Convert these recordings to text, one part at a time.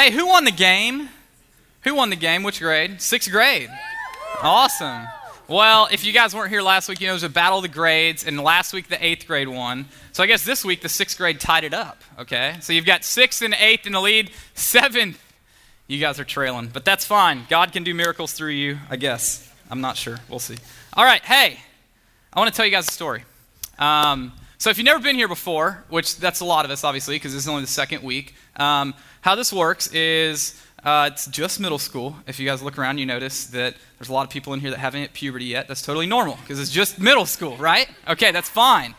Hey, who won the game? Who won the game? Which grade? Sixth grade. Awesome. Well, if you guys weren't here last week, you know, it was a battle of the grades, and last week the 8th grade won. So I guess this week the 6th grade tied it up, okay? So you've got 6th and 8th in the lead. 7th, you guys are trailing, but that's fine. God can do miracles through you, I guess. I'm not sure. We'll see. All right, hey, I want to tell you guys a story. So if you've never been here before, which that's a lot of us, obviously, because this is only the 2nd week, how this works is it's just middle school. If you guys look around, you notice that there's a lot of people in here that haven't hit puberty yet. That's totally normal, because it's just middle school, right? Okay, that's fine.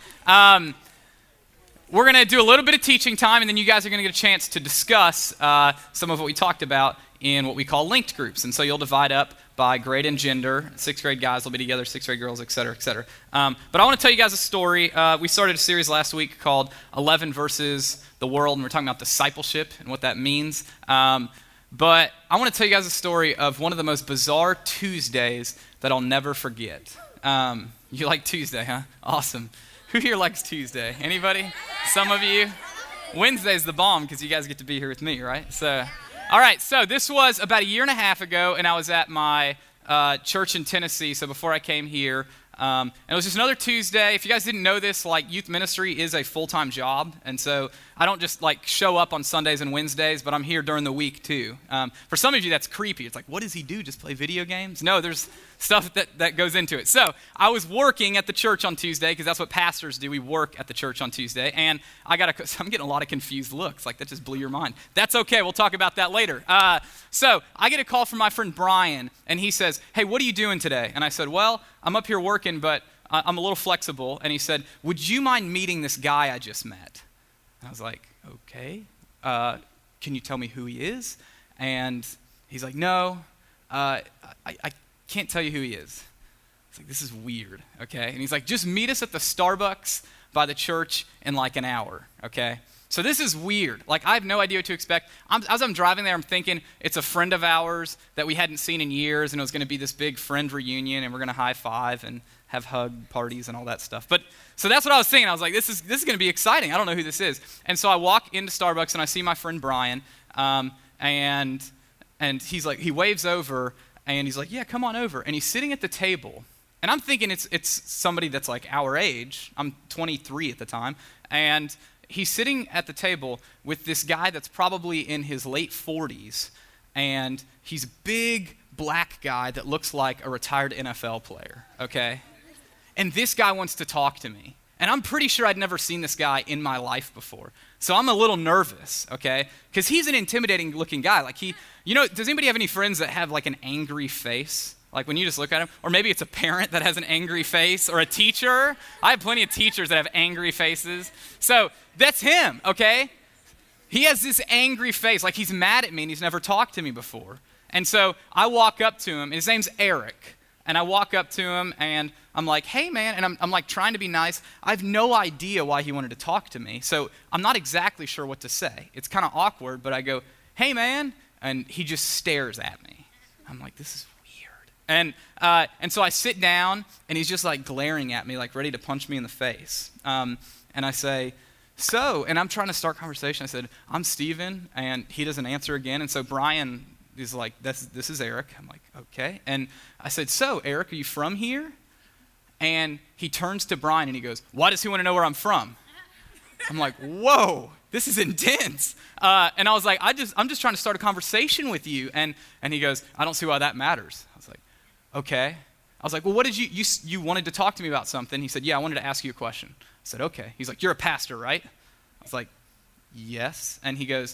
We're going to do a little bit of teaching time, and then you guys are going to get a chance to discuss some of what we talked about in what we call linked groups. And so you'll divide up by grade and gender. 6th grade guys will be together, 6th grade girls, et cetera, et cetera. But I want to tell you guys a story. We started a series last week called 11 versus the World, and we're talking about discipleship and what that means. But I want to tell you guys a story of one of the most bizarre Tuesdays that I'll never forget. You like Tuesday, huh? Awesome. Who here likes Tuesday? Anybody? Some of you? Wednesday's the bomb because you guys get to be here with me, right? So, all right, so this was about a year and a half ago, and I was at my church in Tennessee, so before I came here. And it was just another Tuesday. If you guys didn't know this, like, youth ministry is a full-time job, and so I don't just like show up on Sundays and Wednesdays, but I'm here during the week too. For some of you, that's creepy. It's like, what does he do? Just play video games? No, there's stuff that goes into it. So I was working at the church on Tuesday because that's what pastors do. We work at the church on Tuesday, and I'm getting a lot of confused looks. Like, that just blew your mind. That's okay. We'll talk about that later. So I get a call from my friend Brian, and he says, "Hey, what are you doing today?" And I said, "Well, I'm up here working, but I'm a little flexible." And he said, "Would you mind meeting this guy I just met?" And I was like, "Okay, can you tell me who he is?" And he's like, "No, I can't tell you who he is." It's like, this is weird, okay? And he's like, "Just meet us at the Starbucks by the church in like an hour, okay?" So this is weird. Like, I have no idea what to expect. As I'm driving there, I'm thinking it's a friend of ours that we hadn't seen in years, and it was going to be this big friend reunion, and we're going to high five and have hug parties and all that stuff. But so that's what I was thinking. I was like, this is going to be exciting. I don't know who this is. And so I walk into Starbucks, and I see my friend Brian, and he's like, he waves over, and he's like, "Yeah, come on over." And he's sitting at the table, and I'm thinking it's somebody that's like our age. I'm 23 at the time, and he's sitting at the table with this guy that's probably in his late 40s, and he's a big black guy that looks like a retired NFL player, okay? And this guy wants to talk to me. And I'm pretty sure I'd never seen this guy in my life before. So I'm a little nervous, okay? Because he's an intimidating looking guy. Like, does anybody have any friends that have like an angry face? Like, when you just look at him, or maybe it's a parent that has an angry face, or a teacher. I have plenty of teachers that have angry faces. So that's him, okay? He has this angry face, like he's mad at me and he's never talked to me before. And so I walk up to him, and his name's Eric. And I walk up to him, and I'm like, "Hey, man," and I'm like trying to be nice. I have no idea why he wanted to talk to me, so I'm not exactly sure what to say. It's kind of awkward, but I go, "Hey, man," and he just stares at me. I'm like, this is weird. And so I sit down, and he's just like glaring at me, like ready to punch me in the face. And I say, "So," and I'm trying to start conversation. I said, "I'm Steven," and he doesn't answer again. And so Brian is like, this is Eric. I'm like, "Okay." And I said, "So, Eric, are you from here?" And he turns to Brian and he goes, "Why does he want to know where I'm from?" I'm like, whoa, this is intense. And I was like, I'm just trying to start a conversation with you. And he goes, "I don't see why that matters." I was like, "Okay." I was like, "Well, what did you wanted to talk to me about something?" He said, "Yeah, I wanted to ask you a question." I said, "Okay." He's like, "You're a pastor, right?" I was like, "Yes." And he goes,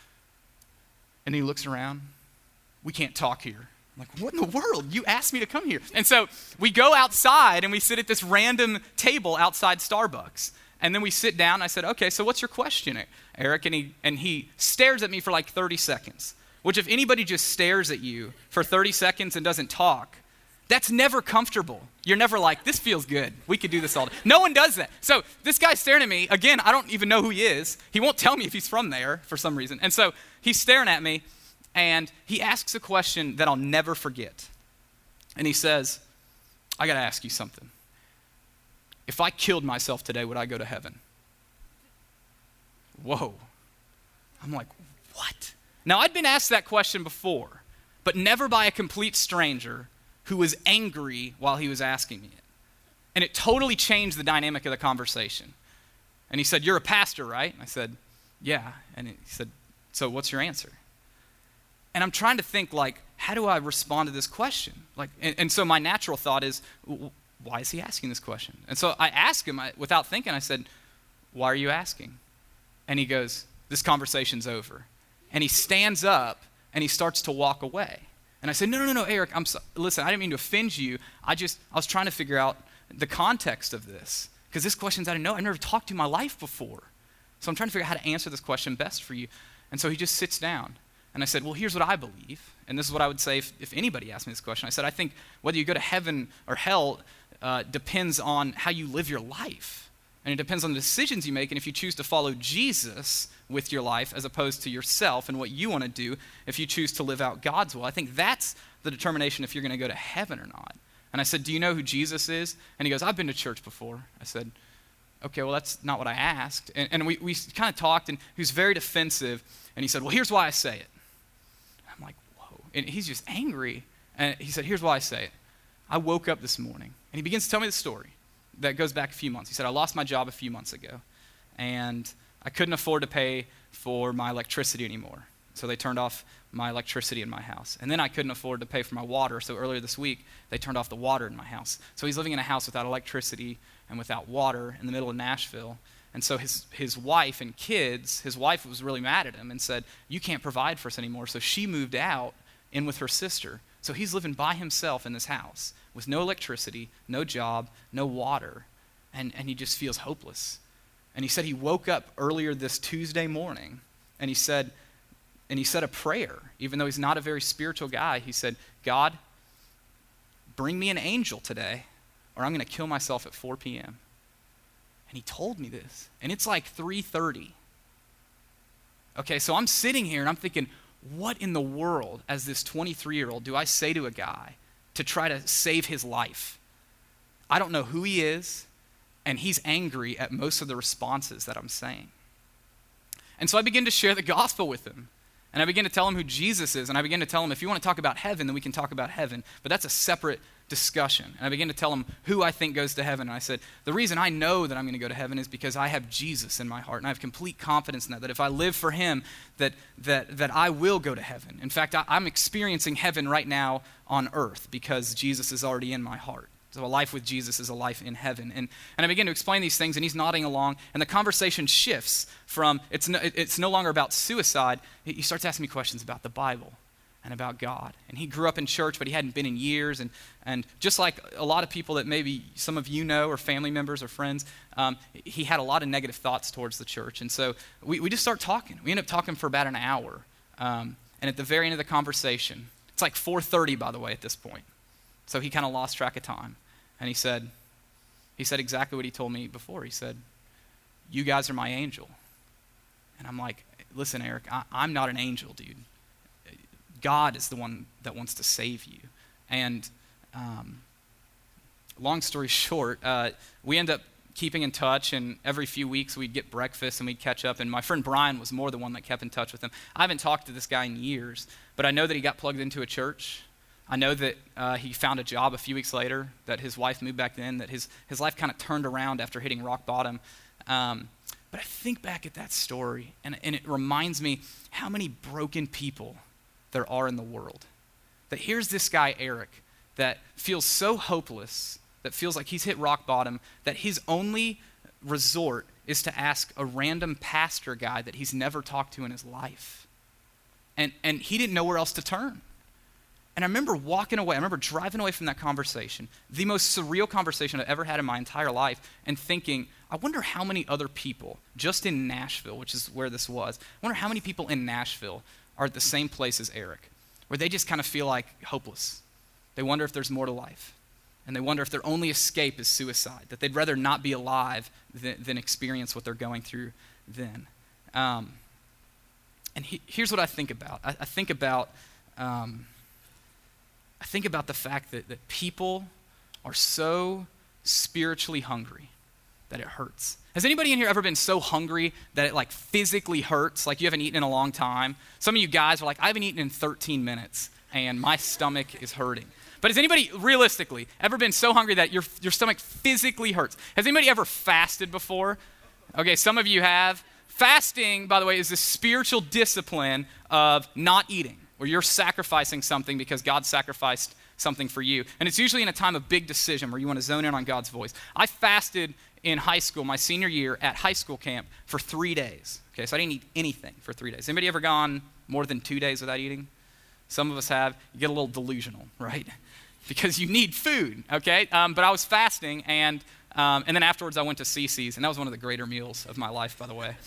and he looks around, "We can't talk here." I'm like, "What in the world? You asked me to come here." And so we go outside and we sit at this random table outside Starbucks. And then we sit down and I said, "Okay, so what's your question, Eric?" And he stares at me for like 30 seconds, which if anybody just stares at you for 30 seconds and doesn't talk, that's never comfortable. You're never like, "This feels good. We could do this all day." No one does that. So this guy's staring at me. Again, I don't even know who he is. He won't tell me if he's from there for some reason. And so he's staring at me. And he asks a question that I'll never forget. And he says, "I got to ask you something. If I killed myself today, would I go to heaven?" Whoa. I'm like, "What?" Now, I'd been asked that question before, but never by a complete stranger who was angry while he was asking me it. And it totally changed the dynamic of the conversation. And he said, "You're a pastor, right?" And I said, "Yeah." And he said, "So what's your answer?" And I'm trying to think, like, how do I respond to this question? Like, and so my natural thought is, why is he asking this question? And so I asked him, without thinking, I said, "Why are you asking?" And he goes, "This conversation's over." And he stands up and he starts to walk away. And I said, no, Eric, listen, I didn't mean to offend you. I was trying to figure out the context of this, because this question's out of nowhere. I've never talked to you in my life before. So I'm trying to figure out how to answer this question best for you. And so he just sits down. And I said, well, here's what I believe. And this is what I would say if anybody asked me this question. I said, I think whether you go to heaven or hell depends on how you live your life. And it depends on the decisions you make, and if you choose to follow Jesus with your life as opposed to yourself and what you want to do, if you choose to live out God's will. I think that's the determination if you're going to go to heaven or not. And I said, do you know who Jesus is? And he goes, I've been to church before. I said, okay, well, that's not what I asked. And we kind of talked, and he was very defensive, and he said, well, here's why I say it. I'm like, whoa. And he's just angry. And he said, here's why I say it. I woke up this morning, and he begins to tell me the story that goes back a few months. He said, I lost my job a few months ago, and I couldn't afford to pay for my electricity anymore. So they turned off my electricity in my house. And then I couldn't afford to pay for my water, so earlier this week, they turned off the water in my house. So he's living in a house without electricity and without water in the middle of Nashville. And so his wife and kids, his wife was really mad at him and said, you can't provide for us anymore. So she moved out in with her sister. So he's living by himself in this house with no electricity, no job, no water, and he just feels hopeless. And he said he woke up earlier this Tuesday morning, and he said a prayer, even though he's not a very spiritual guy. He said, God, bring me an angel today, or I'm going to kill myself at 4 p.m. And he told me this, and it's like 3:30. Okay, so I'm sitting here, and I'm thinking, what in the world, as this 23-year-old, do I say to a guy to try to save his life? I don't know who he is, and he's angry at most of the responses that I'm saying. And so I begin to share the gospel with him. And I begin to tell him who Jesus is. And I begin to tell him, if you want to talk about heaven, then we can talk about heaven. But that's a separate discussion. And I begin to tell him who I think goes to heaven. And I said, the reason I know that I'm going to go to heaven is because I have Jesus in my heart. And I have complete confidence in that if I live for him, that I will go to heaven. In fact, I'm experiencing heaven right now on earth because Jesus is already in my heart. So a life with Jesus is a life in heaven. And I begin to explain these things, and he's nodding along, and the conversation shifts from, it's no longer about suicide. He starts asking me questions about the Bible and about God. And he grew up in church, but he hadn't been in years. And just like a lot of people that maybe some of you know, or family members or friends, he had a lot of negative thoughts towards the church. And so we just start talking. We end up talking for about an hour. And at the very end of the conversation, it's like 4:30, by the way, at this point. So he kind of lost track of time. And he said exactly what he told me before. He said, you guys are my angel. And I'm like, listen, Eric, I'm not an angel, dude. God is the one that wants to save you. And long story short, we end up keeping in touch, and every few weeks we'd get breakfast and we'd catch up. And my friend Brian was more the one that kept in touch with him. I haven't talked to this guy in years, but I know that he got plugged into a church. I know that he found a job a few weeks later, that his wife moved back then, that his life kind of turned around after hitting rock bottom. But I think back at that story, and it reminds me how many broken people there are in the world. That here's this guy, Eric, that feels so hopeless, that feels like he's hit rock bottom, that his only resort is to ask a random pastor guy that he's never talked to in his life. And he didn't know where else to turn. And I remember walking away, I remember driving away from that conversation, the most surreal conversation I've ever had in my entire life, and thinking, I wonder how many other people, just in Nashville, which is where this was, I wonder how many people in Nashville are at the same place as Eric, where they just kind of feel like hopeless. They wonder if there's more to life. And they wonder if their only escape is suicide, that they'd rather not be alive than experience what they're going through then. And here's what I think about. I think about the fact that people are so spiritually hungry that it hurts. Has anybody in here ever been so hungry that it like physically hurts, like you haven't eaten in a long time? Some of you guys are like, I haven't eaten in 13 minutes and my stomach is hurting. But has anybody realistically ever been so hungry that your stomach physically hurts? Has anybody ever fasted before? Okay, some of you have. Fasting, by the way, is the spiritual discipline of not eating, where you're sacrificing something because God sacrificed something for you. And it's usually in a time of big decision where you want to zone in on God's voice. I fasted in high school, my senior year at high school camp for 3 days. Okay, so I didn't eat anything for 3 days. Anybody ever gone more than 2 days without eating? Some of us have. You get a little delusional, right? Because you need food, okay? But I was fasting, and then afterwards I went to Cece's, and that was one of the greater meals of my life, by the way.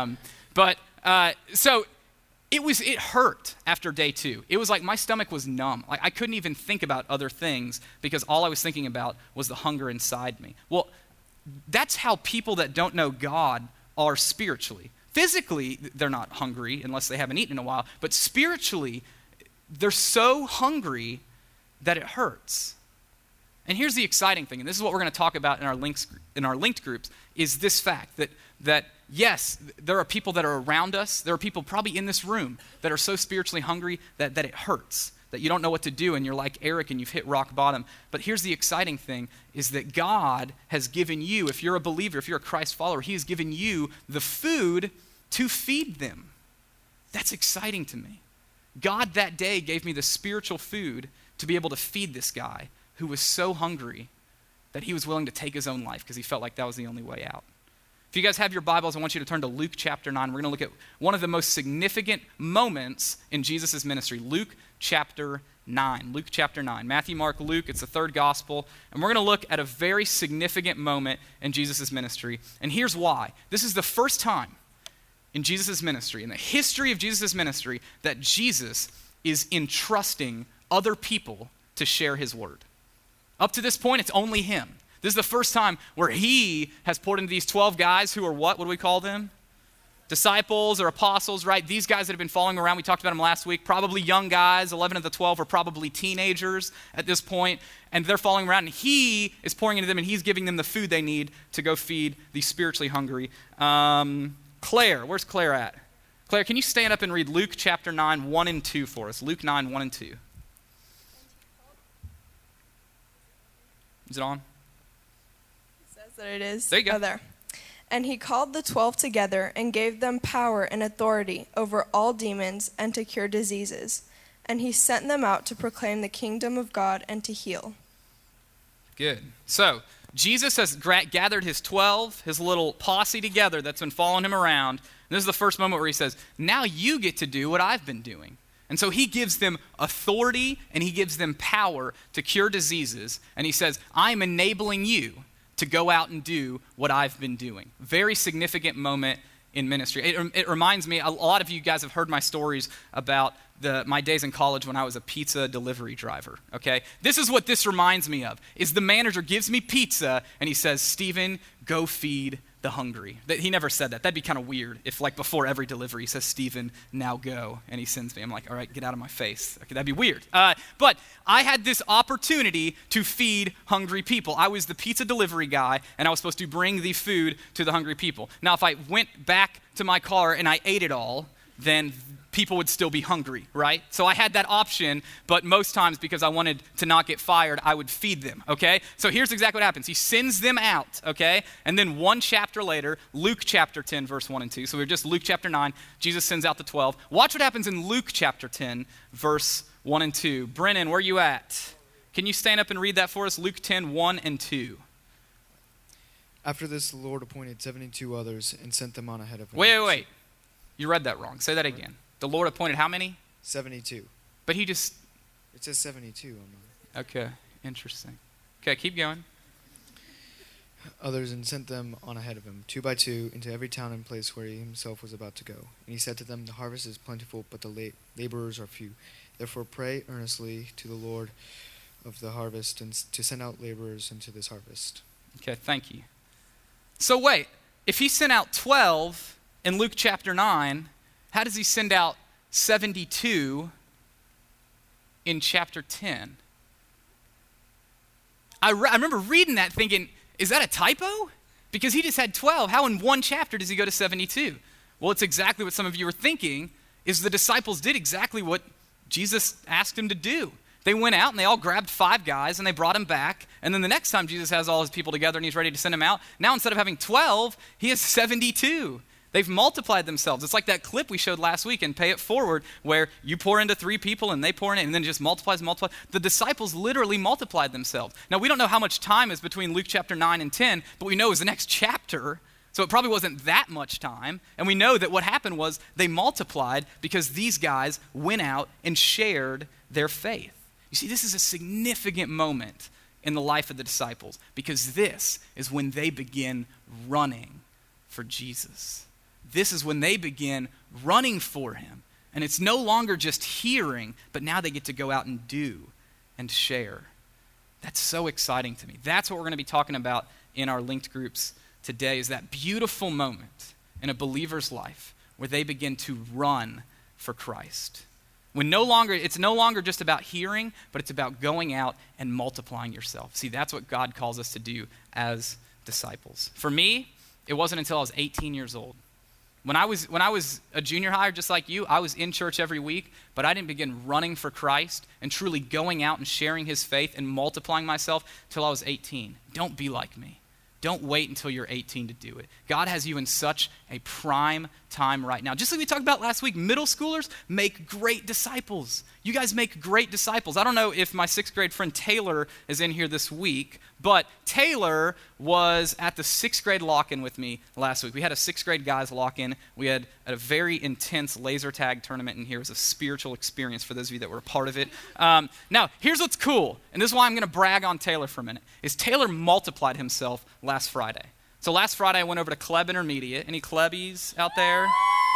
So it hurt after day 2. It was like my stomach was numb. Like I couldn't even think about other things because all I was thinking about was the hunger inside me. Well, that's how people that don't know God are spiritually. Physically, they're not hungry unless they haven't eaten in a while, but spiritually, they're so hungry that it hurts. And here's the exciting thing, and this is what we're going to talk about in our linked groups, is this fact that yes, there are people that are around us, there are people probably in this room that are so spiritually hungry that it hurts, that you don't know what to do, and you're like Eric and you've hit rock bottom. But here's the exciting thing, is that God has given you, if you're a believer, if you're a Christ follower, he has given you the food to feed them. That's exciting to me. God that day gave me the spiritual food to be able to feed this guy who was so hungry that he was willing to take his own life because he felt like that was the only way out. If you guys have your Bibles, I want you to turn to Luke chapter 9. We're going to look at one of the most significant moments in Jesus' ministry. Luke chapter 9. Luke chapter 9. Matthew, Mark, Luke, it's the third gospel. And we're going to look at a very significant moment in Jesus' ministry. And here's why. This is the first time in Jesus' ministry, in the history of Jesus' ministry, that Jesus is entrusting other people to share his word. Up to this point, it's only him. This is the first time where he has poured into these 12 guys who are what? What do we call them? Disciples or apostles, right? These guys that have been following around, we talked about them last week, probably young guys. 11 of the 12 are probably teenagers at this point, and they're following around, and he is pouring into them, and he's giving them the food they need to go feed the spiritually hungry. Claire, where's Claire at? Claire, can you stand up and read Luke chapter 9, 1 and 2 for us? Luke 9, 1 and 2. Is it on? It says that it is. There you go. Oh, there. And he called the 12 together and gave them power and authority over all demons and to cure diseases. And he sent them out to proclaim the kingdom of God and to heal. Good. So, Jesus has gathered his 12, his little posse together that's been following him around. And this is the first moment where he says, now you get to do what I've been doing. And so he gives them authority and he gives them power to cure diseases. And he says, I'm enabling you to go out and do what I've been doing. Very significant moment in ministry. It reminds me, a lot of you guys have heard my stories about my days in college when I was a pizza delivery driver, okay? This is what this reminds me of, is the manager gives me pizza and he says, Stephen, go feed the hungry. He never said that. That'd be kind of weird if like before every delivery he says, Stephen, now go, and he sends me. I'm like, all right, get out of my face. Okay, that'd be weird. But I had this opportunity to feed hungry people. I was the pizza delivery guy, and I was supposed to bring the food to the hungry people. Now, if I went back to my car and I ate it all, then people would still be hungry, right? So I had that option, but most times because I wanted to not get fired, I would feed them, okay? So here's exactly what happens. He sends them out, okay? And then one chapter later, Luke chapter 10, verse 1 and 2. So we're just Luke chapter 9. Jesus sends out the 12. Watch what happens in Luke chapter 10, verse 1 and 2. Brennan, where are you at? Can you stand up and read that for us? Luke 10, 1 and 2. After this, the Lord appointed 72 others and sent them on ahead of him. Wait. You read that wrong. Say that again. The Lord appointed how many? 72. But he just... It says 72 on mine. Okay, interesting. Okay, keep going. Others and sent them on ahead of him, 2 by 2, into every town and place where he himself was about to go. And he said to them, the harvest is plentiful, but the laborers are few. Therefore pray earnestly to the Lord of the harvest and to send out laborers into this harvest. Okay, thank you. So wait, if he sent out 12 in Luke chapter 9, how does he send out 72 in chapter 10? I remember reading that thinking, is that a typo? Because he just had 12. How in one chapter does he go to 72? Well, it's exactly what some of you are thinking, is the disciples did exactly what Jesus asked them to do. They went out and they all grabbed 5 guys and they brought them back. And then the next time Jesus has all his people together and he's ready to send them out, now instead of having 12, he has 72. They've multiplied themselves. It's like that clip we showed last week in Pay It Forward where you pour into 3 people and they pour in it and then it just multiplies and multiplies. The disciples literally multiplied themselves. Now, we don't know how much time is between Luke chapter 9 and 10, but we know it was the next chapter. So it probably wasn't that much time. And we know that what happened was they multiplied because these guys went out and shared their faith. You see, this is a significant moment in the life of the disciples because this is when they begin running for Jesus. This is when they begin running for him. And it's no longer just hearing, but now they get to go out and do and share. That's so exciting to me. That's what we're going to be talking about in our linked groups today, is that beautiful moment in a believer's life where they begin to run for Christ. It's no longer just about hearing, but it's about going out and multiplying yourself. See, that's what God calls us to do as disciples. For me, it wasn't until I was 18 years old. When I was a junior hire, just like you, I was in church every week, but I didn't begin running for Christ and truly going out and sharing his faith and multiplying myself till I was 18. Don't be like me. Don't wait until you're 18 to do it. God has you in such a prime time right now. Just like we talked about last week, middle schoolers make great disciples. You guys make great disciples. I don't know if my 6th grade friend Taylor is in here this week, but Taylor was at the 6th grade lock-in with me last week. We had a 6th grade guys lock-in. We had a very intense laser tag tournament in here. It was a spiritual experience for those of you that were a part of it. Now, here's what's cool, and this is why I'm going to brag on Taylor for a minute, is Taylor multiplied himself last Friday. So last Friday I went over to Kleb Intermediate. Any Klebbies out there?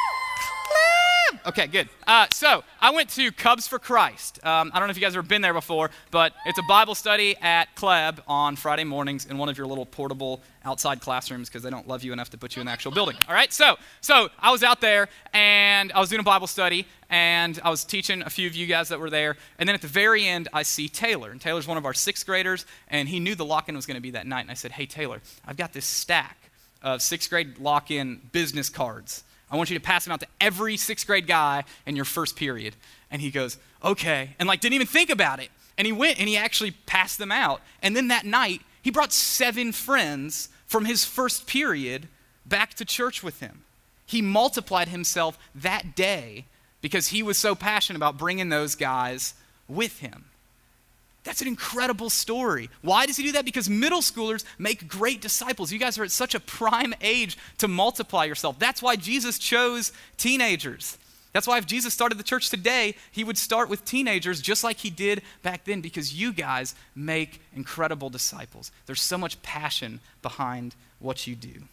Okay, good. So I went to Cubs for Christ. I don't know if you guys have ever been there before, but it's a Bible study at Kleb on Friday mornings in one of your little portable outside classrooms because they don't love you enough to put you in the actual building. All right, so I was out there and I was doing a Bible study and I was teaching a few of you guys that were there. And then at the very end, I see Taylor. And Taylor's one of our 6th graders and he knew the lock-in was going to be that night. And I said, hey, Taylor, I've got this stack of 6th grade lock-in business cards. I want you to pass them out to every 6th grade guy in your first period. And he goes, okay. And didn't even think about it. And he went and he actually passed them out. And then that night, he brought 7 friends from his first period back to church with him. He multiplied himself that day because he was so passionate about bringing those guys with him. That's an incredible story. Why does he do that? Because middle schoolers make great disciples. You guys are at such a prime age to multiply yourself. That's why Jesus chose teenagers. That's why if Jesus started the church today, he would start with teenagers just like he did back then, because you guys make incredible disciples. There's so much passion behind what you do.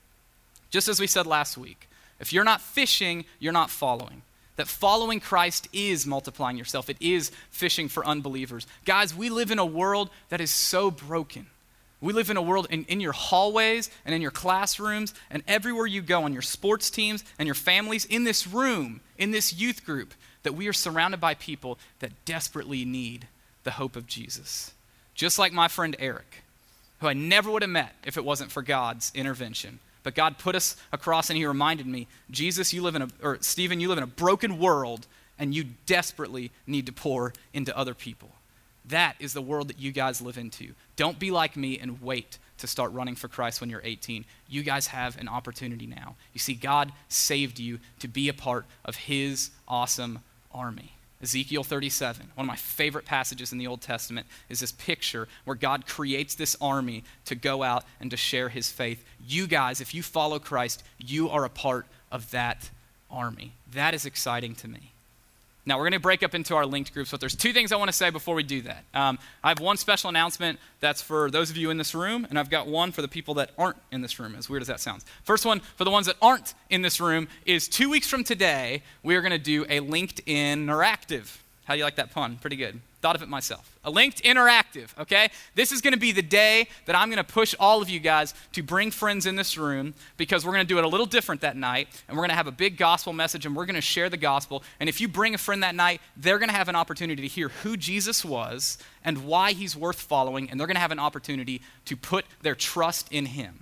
Just as we said last week, if you're not fishing, you're not following. That following Christ is multiplying yourself. It is fishing for unbelievers. Guys, we live in a world that is so broken. We live in a world in your hallways and in your classrooms and everywhere you go, on your sports teams and your families, in this room, in this youth group, that we are surrounded by people that desperately need the hope of Jesus. Just like my friend Eric, who I never would have met if it wasn't for God's intervention. But God put us across and he reminded me, Jesus, Stephen, you live in a broken world and you desperately need to pour into other people. That is the world that you guys live into. Don't be like me and wait to start running for Christ when you're 18. You guys have an opportunity now. You see, God saved you to be a part of his awesome army. Ezekiel 37, one of my favorite passages in the Old Testament, is this picture where God creates this army to go out and to share his faith. You guys, if you follow Christ, you are a part of that army. That is exciting to me. Now, we're going to break up into our linked groups, but there's 2 things I want to say before we do that. I have one special announcement that's for those of you in this room, and I've got one for the people that aren't in this room, as weird as that sounds. First one, for the ones that aren't in this room, is 2 weeks from today, we are going to do a LinkedIn Interactive. How do you like that pun? Pretty good. Thought of it myself. A linked interactive, okay? This is going to be the day that I'm going to push all of you guys to bring friends in this room, because we're going to do it a little different that night, and we're going to have a big gospel message, and we're going to share the gospel. And if you bring a friend that night, they're going to have an opportunity to hear who Jesus was and why he's worth following, and they're going to have an opportunity to put their trust in him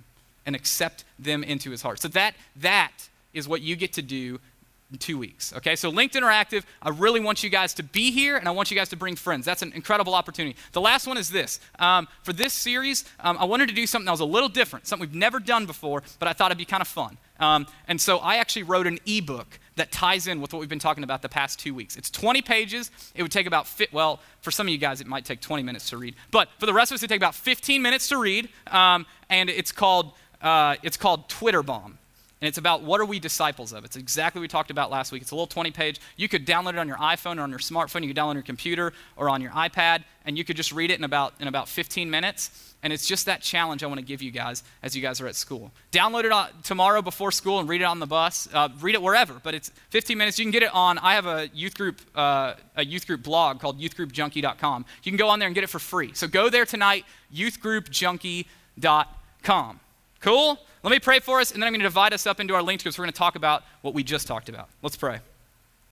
and accept them into his heart. So that is what you get to do in 2 weeks, okay? So Linked Interactive, I really want you guys to be here, and I want you guys to bring friends. That's an incredible opportunity. The last one is this. For this series, I wanted to do something that was a little different, something we've never done before, but I thought it'd be kind of fun. And so I actually wrote an ebook that ties in with what we've been talking about the past 2 weeks. It's 20 pages. It would take about, for some of you guys, it might take 20 minutes to read. But for the rest of us, it would take about 15 minutes to read, and it's called Twitter Bomb. And it's about what are we disciples of. It's exactly what we talked about last week. It's a little 20-page. You could download it on your iPhone or on your smartphone. You could download it on your computer or on your iPad, and you could just read it in about 15 minutes. And it's just that challenge I want to give you guys as you guys are at school. Download it tomorrow before school and read it on the bus. Read it wherever, but it's 15 minutes. You can get it on, I have a youth group blog called youthgroupjunkie.com. You can go on there and get it for free. So go there tonight, youthgroupjunkie.com. Cool? Let me pray for us, and then I'm going to divide us up into our linked groups. We're going to talk about what we just talked about. Let's pray.